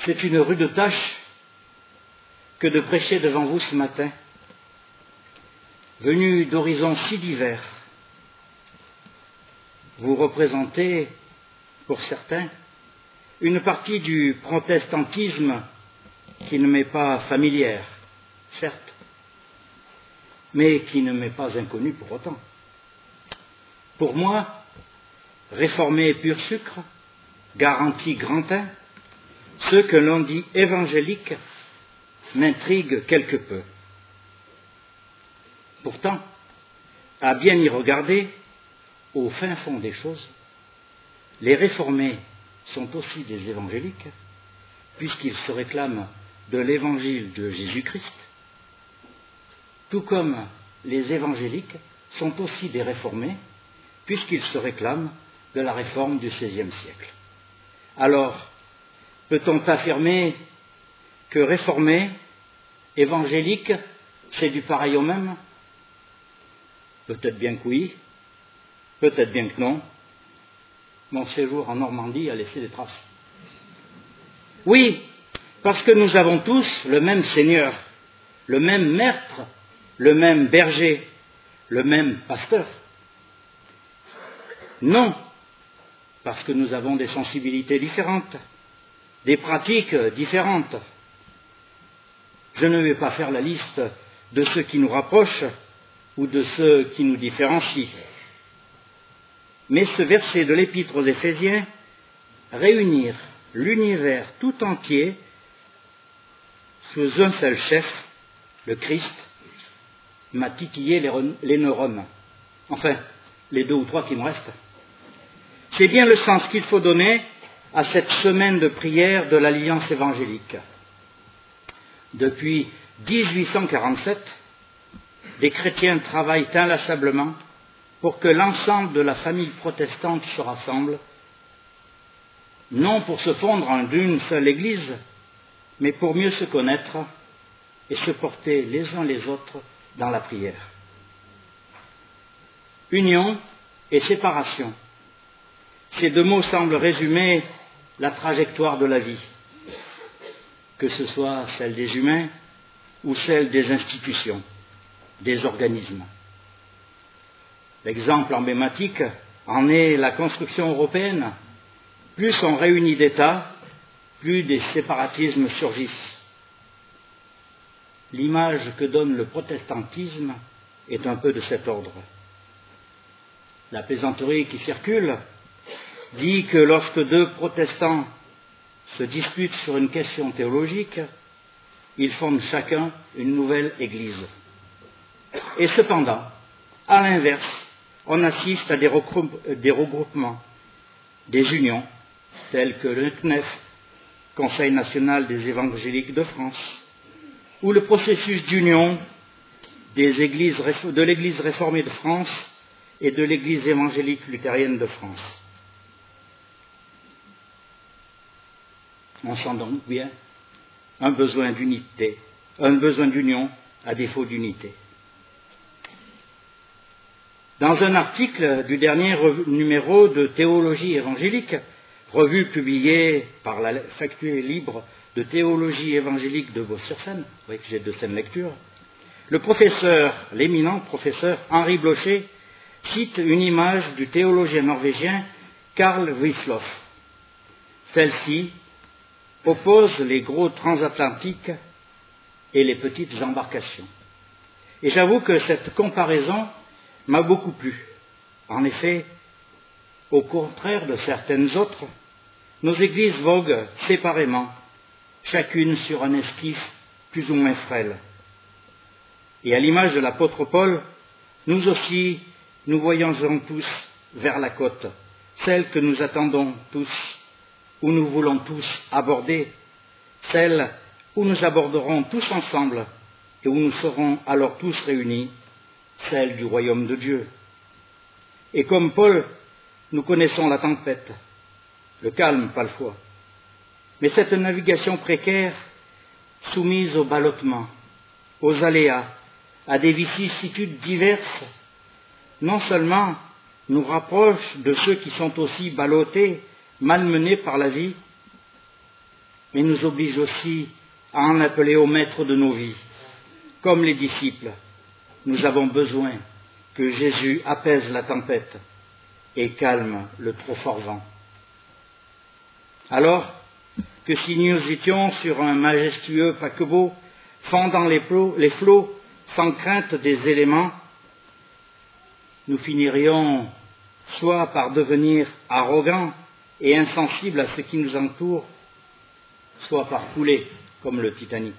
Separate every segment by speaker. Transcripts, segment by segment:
Speaker 1: C'est une rude tâche que de prêcher devant vous ce matin, venu d'horizons si divers. Vous représentez, pour certains, une partie du protestantisme qui ne m'est pas familière, certes, mais qui ne m'est pas inconnue pour autant. Pour moi, réformé pur sucre, garanti grand teint, ce que l'on dit évangélique m'intrigue quelque peu. Pourtant, à bien y regarder, au fin fond des choses, les réformés sont aussi des évangéliques, puisqu'ils se réclament de l'évangile de Jésus-Christ, tout comme les évangéliques sont aussi des réformés, puisqu'ils se réclament de la réforme du XVIe siècle. Alors, peut-on affirmer que réformé, évangélique, c'est du pareil au même? Peut-être bien que oui, peut-être bien que non. Mon séjour en Normandie a laissé des traces. Oui, parce que nous avons tous le même Seigneur, le même Maître, le même berger, le même pasteur. Non, parce que nous avons des sensibilités différentes, des pratiques différentes. Je ne vais pas faire la liste de ceux qui nous rapprochent ou de ceux qui nous différencient. Mais ce verset de l'Épître aux Éphésiens, réunir l'univers tout entier sous un seul chef, le Christ, m'a titillé les neurones. Enfin, les 2 ou 3 qui me restent. C'est bien le sens qu'il faut donner à cette semaine de prière de l'Alliance évangélique. Depuis 1847, des chrétiens travaillent inlassablement pour que l'ensemble de la famille protestante se rassemble, non pour se fondre en d'une seule Église, mais pour mieux se connaître et se porter les uns les autres dans la prière. Union et séparation. Ces 2 mots semblent résumer la trajectoire de la vie, que ce soit celle des humains ou celle des institutions, des organismes. L'exemple emblématique en est la construction européenne. Plus on réunit d'États, plus des séparatismes surgissent. L'image que donne le protestantisme est un peu de cet ordre. La plaisanterie qui circule dit que lorsque 2 protestants se disputent sur une question théologique, ils fondent chacun une nouvelle Église. Et cependant, à l'inverse, on assiste à des regroupements, des unions, telles que le CNEF, Conseil national des évangéliques de France, ou le processus d'union de l'Église réformée de France et de l'Église évangélique luthérienne de France. On sent donc bien un besoin d'unité, un besoin d'union à défaut d'unité. Dans un article du dernier numéro de Théologie évangélique, revue publiée par la faculté libre de théologie évangélique de Vaux-sur-Seine, vous voyez que j'ai de saines lectures, l'éminent professeur Henri Blocher cite une image du théologien norvégien Carl Wiesloff. Celle-ci oppose les gros transatlantiques et les petites embarcations. Et j'avoue que cette comparaison m'a beaucoup plu. En effet, au contraire de certaines autres, nos églises voguent séparément, chacune sur un esquif plus ou moins frêle. Et à l'image de l'apôtre Paul, nous aussi, nous voyageons tous vers la côte, celle que nous attendons tous, où nous voulons tous aborder, celle où nous aborderons tous ensemble et où nous serons alors tous réunis, celle du royaume de Dieu. Et comme Paul, nous connaissons la tempête, le calme parfois, mais cette navigation précaire, soumise au ballottement, aux aléas, à des vicissitudes diverses, non seulement nous rapproche de ceux qui sont aussi ballottés, malmenés par la vie, mais nous oblige aussi à en appeler au maître de nos vies. Comme les disciples, nous avons besoin que Jésus apaise la tempête et calme le trop fort vent. Alors que si nous étions sur un majestueux paquebot fendant les flots sans crainte des éléments, nous finirions soit par devenir arrogants et insensibles à ce qui nous entoure, soit par couler comme le Titanic.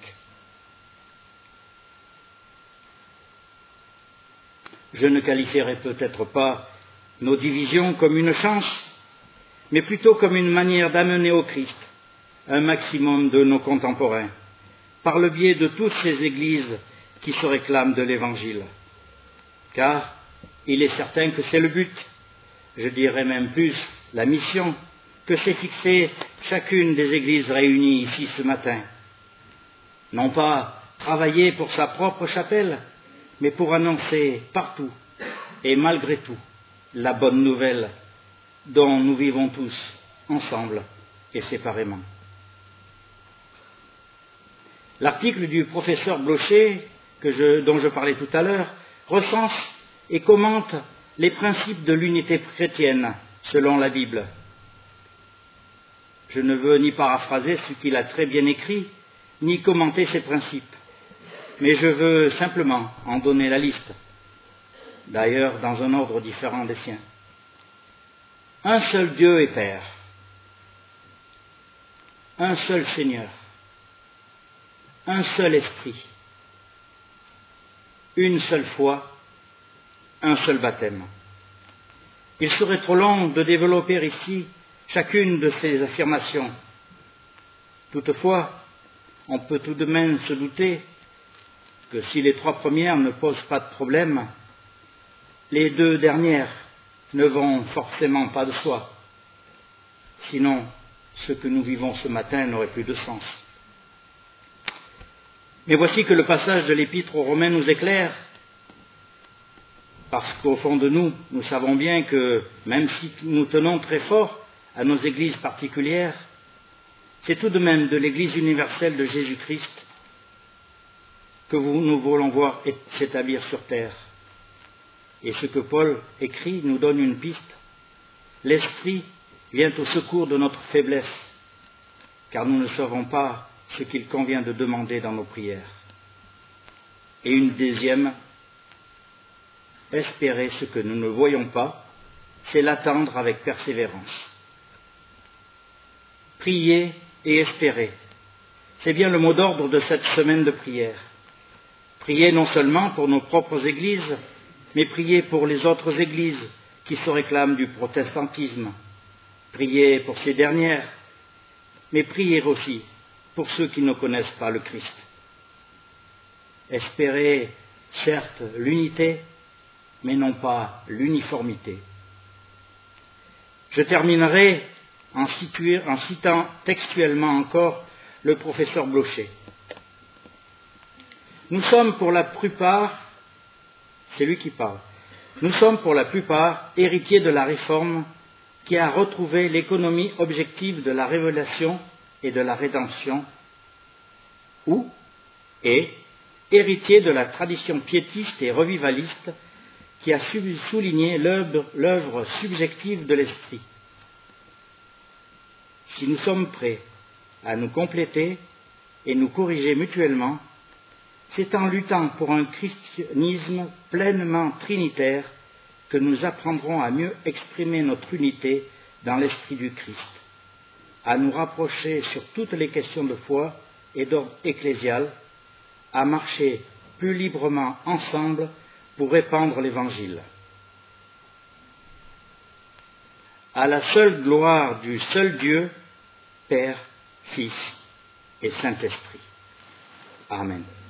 Speaker 1: Je ne qualifierai peut-être pas nos divisions comme une chance, mais plutôt comme une manière d'amener au Christ un maximum de nos contemporains, par le biais de toutes ces églises qui se réclament de l'Évangile. Car il est certain que c'est le but, je dirais même plus la mission, que s'est fixée chacune des églises réunies ici ce matin. Non pas travailler pour sa propre chapelle, mais pour annoncer partout et malgré tout la bonne nouvelle dont nous vivons tous ensemble et séparément. L'article du professeur Blocher, dont je parlais tout à l'heure, recense et commente les principes de l'unité chrétienne selon la Bible. Je ne veux ni paraphraser ce qu'il a très bien écrit, ni commenter ces principes, mais je veux simplement en donner la liste, d'ailleurs dans un ordre différent des siens. Un seul Dieu et Père, un seul Seigneur, un seul Esprit, une seule foi, un seul baptême. Il serait trop long de développer ici chacune de ces affirmations. Toutefois, on peut tout de même se douter que si les 3 premières ne posent pas de problème, les 2 dernières ne vont forcément pas de soi. Sinon, ce que nous vivons ce matin n'aurait plus de sens. Mais voici que le passage de l'Épître aux Romains nous éclaire, parce qu'au fond de nous, nous savons bien que, même si nous tenons très fort à nos églises particulières, c'est tout de même de l'Église universelle de Jésus-Christ que nous voulons voir s'établir sur terre. Et ce que Paul écrit nous donne une piste. L'Esprit vient au secours de notre faiblesse, car nous ne savons pas ce qu'il convient de demander dans nos prières. Et une deuxième, espérer ce que nous ne voyons pas, c'est l'attendre avec persévérance. Prier et espérer, c'est bien le mot d'ordre de cette semaine de prière. Prier non seulement pour nos propres églises, mais prier pour les autres églises qui se réclament du protestantisme. Prier pour ces dernières, mais prier aussi pour ceux qui ne connaissent pas le Christ. Espérer, certes, l'unité, mais non pas l'uniformité. Je terminerai en citant textuellement encore le professeur Blocher. Nous sommes pour la plupart, c'est lui qui parle, nous sommes pour la plupart héritiers de la Réforme qui a retrouvé l'économie objective de la révélation et de la rédemption, et héritiers de la tradition piétiste et revivaliste qui a souligné l'œuvre subjective de l'Esprit. Si nous sommes prêts à nous compléter et nous corriger mutuellement, c'est en luttant pour un christianisme pleinement trinitaire que nous apprendrons à mieux exprimer notre unité dans l'esprit du Christ, à nous rapprocher sur toutes les questions de foi et d'ordre ecclésial, à marcher plus librement ensemble pour répandre l'Évangile. À la seule gloire du seul Dieu, Père, Fils et Saint-Esprit. Amen.